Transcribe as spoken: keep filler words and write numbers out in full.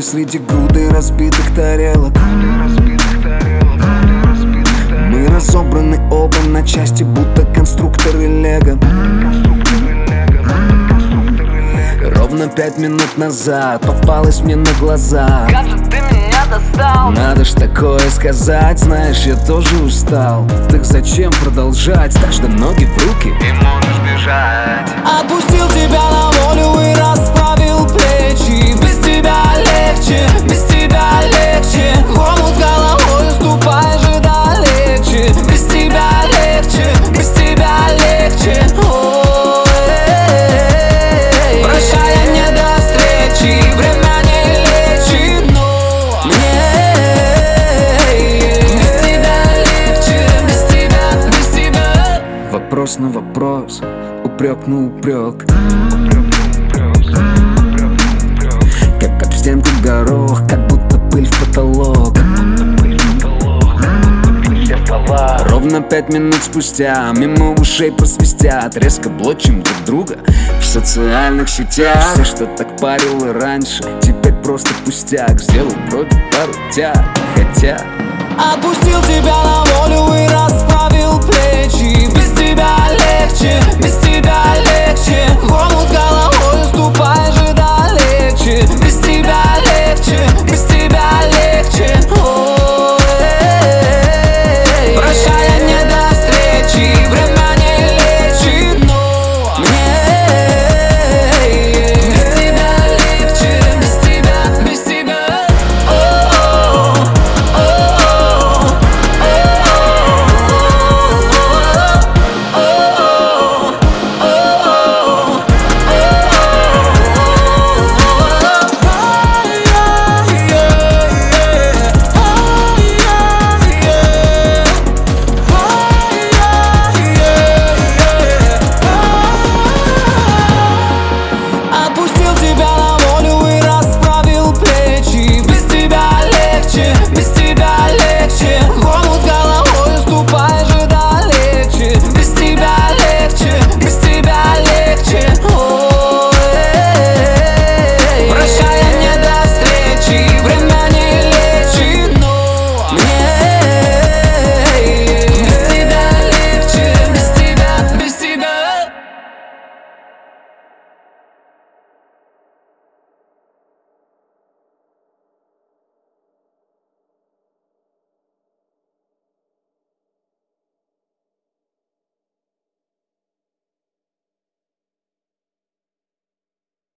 среди груды разбитых тарелок. Мы разобраны оба на части, будто конструкторы лего. Ровно пять минут назад попалась мне на глаза. Как же ты меня достал? Надо ж такое сказать, знаешь, я тоже устал. Так зачем продолжать? Так что ноги в руки И можешь бежать. Отпустил тебя на волю и расправил плечи. Без тебя легче, без тебя легче. В омут с головой ступай же далече. Без тебя легче, без тебя легче. Ой, прощай, не до встречи. Время не лечит, но мне без тебя легче, без тебя, без тебя. Вопрос на вопрос, упрек на упрек. Как об стенку горох, как будто пыль в потолок. Ровно пять минут спустя мимо ушей просвистят. Резко блочим друг друга в социальных сетях. Все, что так парило раньше, теперь просто пустяк. Сделал вроде пару тяг, хотя отпустил тебя на